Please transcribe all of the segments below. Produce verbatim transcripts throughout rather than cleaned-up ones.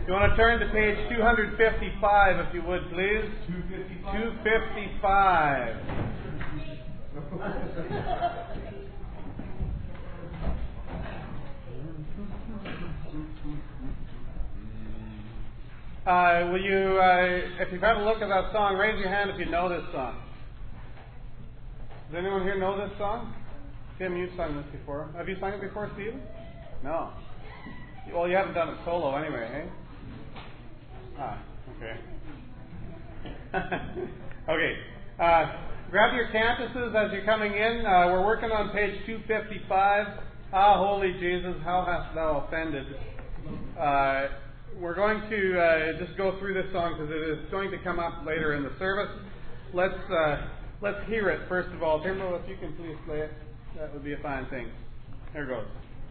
You want to turn to page two fifty-five, if you would, please. two fifty-five. two fifty-five. Uh, will you, uh, if you've had a look at that song, raise your hand if you know this song. Does anyone here know this song? Tim, you've sung this before. Have you sung it before, Stephen? No. Well, you haven't done it solo anyway, eh? Ah, okay. Okay. Uh, grab your campuses as you're coming in. Uh, we're working on page two fifty-five. Ah, holy Jesus, how hast thou offended? Uh, we're going to uh, just go through this song because it is going to come up later in the service. Let's uh, let's hear it first of all. Timbo, if you can please play it, that would be a fine thing. Here goes.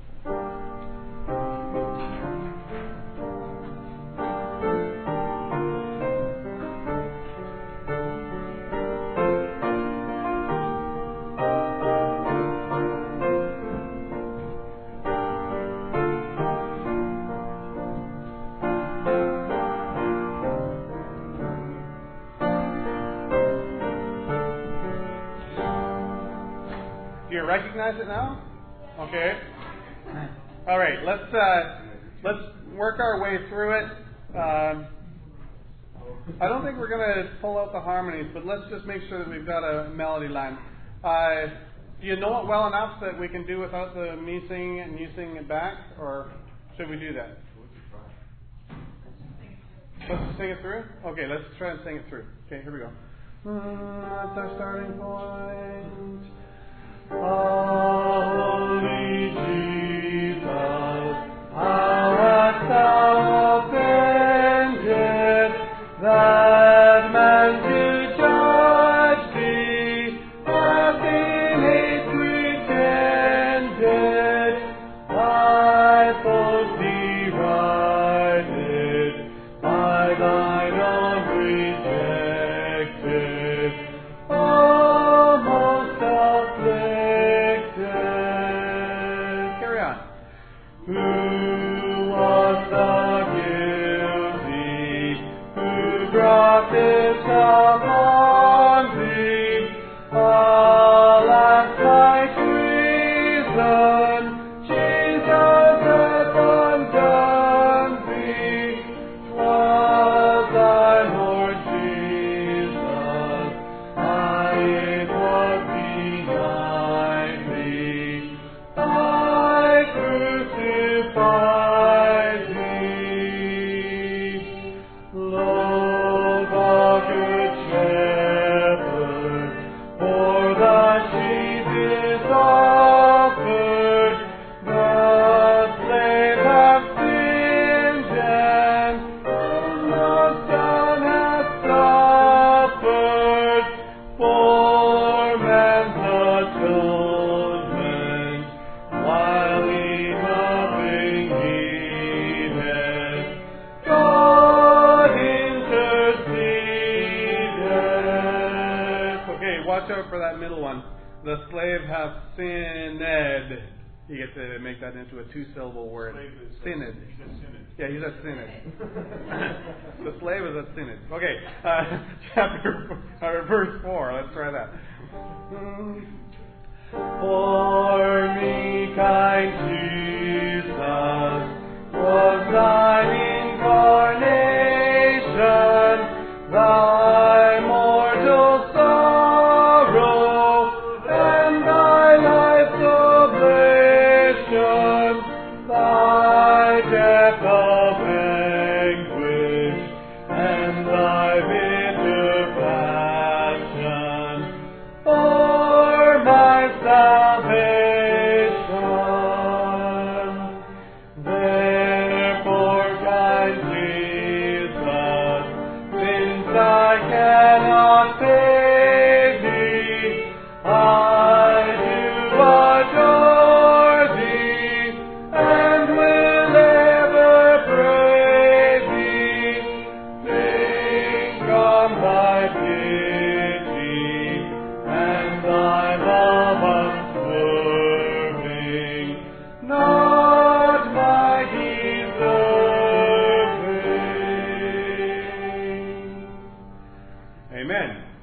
Recognize it now? Okay. All right. Let's uh, let's work our way through it. Um, I don't think we're going to pull out the harmonies, but let's just make sure that we've got a melody line. Uh, do you know it well enough that we can do without the me singing it and you singing it back, or should we do that? Let's just sing it through. Okay. Let's try and sing it through. Okay. Here we go. That's our starting point. Holy Jesus, how hast thou offended that man to judge thee hath in hate pretended? I thought thee righted, by thine own rejected. Oh, most afflicted. Who was the guilty, who brought this upon thee? Alas, thy treason, Jesus hath undone thee. 'Twas thy Lord Jesus, I it was behind thee. Thy crucified thee. Lo, the good shepherd, for the sheep is offered. The slave hath sinned, and the Son hath suffered for man's atonement, while he nothing heeded. God interceded. Okay, watch out for that middle one. The slave hath sinned. You get to make that into a two-syllable word. Sinned. Yeah, he's at sinned. The slave is at sinned. Okay, uh, chapter uh, verse four. Let's try that. For me, kind Jesus, was thine incarnation, thy mortal sorrow, and thy life's oblation, thy death of anguish, and thy bitter passion, for my salvation. Amen.